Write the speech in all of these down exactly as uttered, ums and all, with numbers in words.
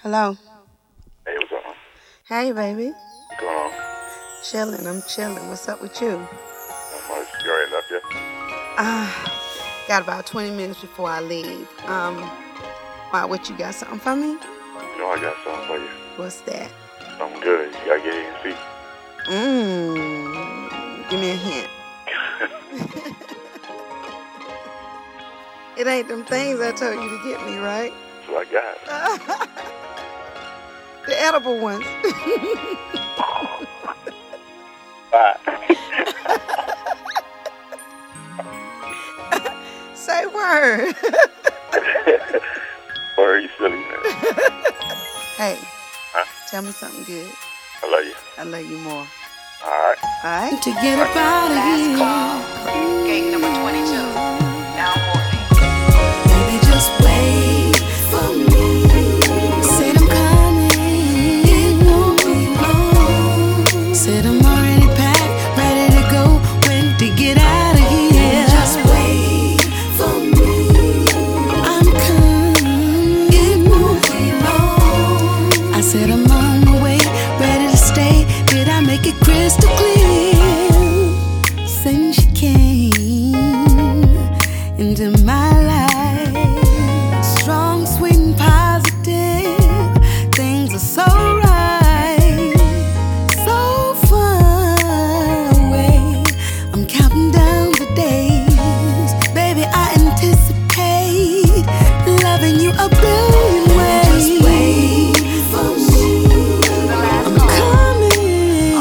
Hello. Hey, what's up, man? Hey, baby. What's going on? Chilling. I'm chilling. What's up with you? Not much. You already left yet? Ah, got about twenty minutes before I leave. Um, why? What you got? Something for me? You know I got something for you. What's that? Something good. You gotta get in and see. Mmm. Give me a hint. It ain't them things I told you to get me, right? That's what I got. The edible ones. Bye. Say word. Word, you silly, man. Hey, Huh? tell me something good. I love you. I love you more. All right. All right? To get up out of here. Call, gate number twenty-two, now morning. Baby, just wait for me. Said I'm coming. It won't be long. Said I'm already packed, ready to go. When to get out of here. Just wait for me. I'm coming. It won't be long. I said I'm on my way, ready to stay. Did I make it crystal clear? Since you came into my life, strong, sweet, and positive, things are so right, so far away. I'm counting down the days, baby. I anticipate loving you a billion ways. Just wait for me. I'm coming.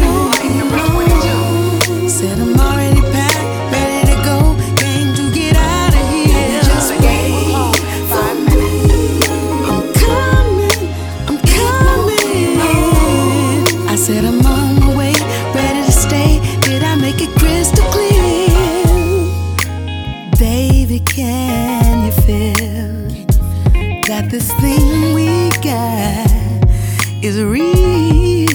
Said I'm already packed, ready to go, game to get out of here. Just wait for me. I'm coming, I'm coming. I said I'm on my way, ready to stay. Did I make it crystal clear? Baby, can you feel that this thing we got is real?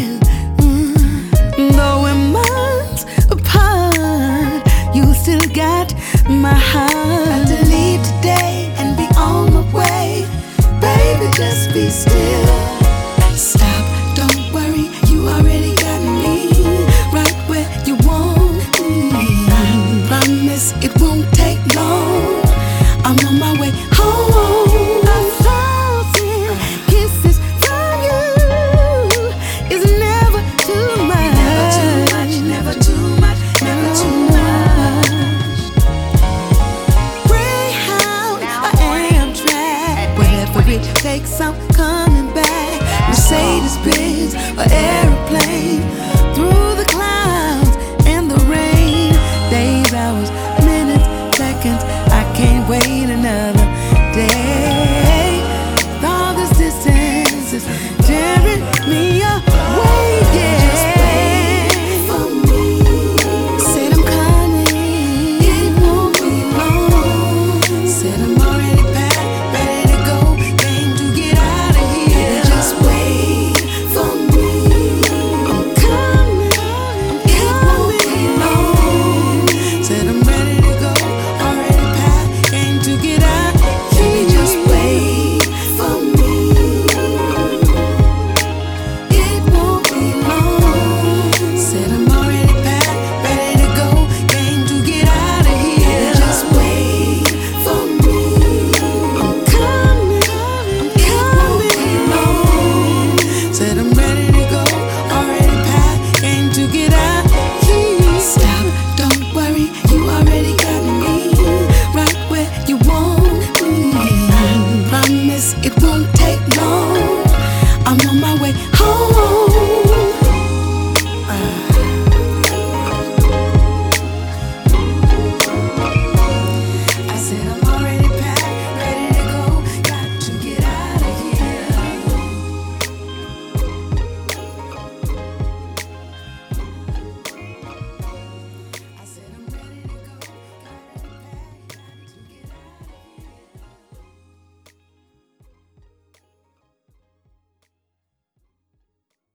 Mm. Though we're months apart, you still got my heart. Got to leave today and be on my way. Baby, just be still. Stop, don't worry, you already got me right where you want me. I promise it won't take long. I'm on my way home. A thousand kisses from you is never too much. Never too much, never too much, never too much. Greyhound or Amtrak, whatever it takes, I'm coming back. Mercedes Benz or airplane, through the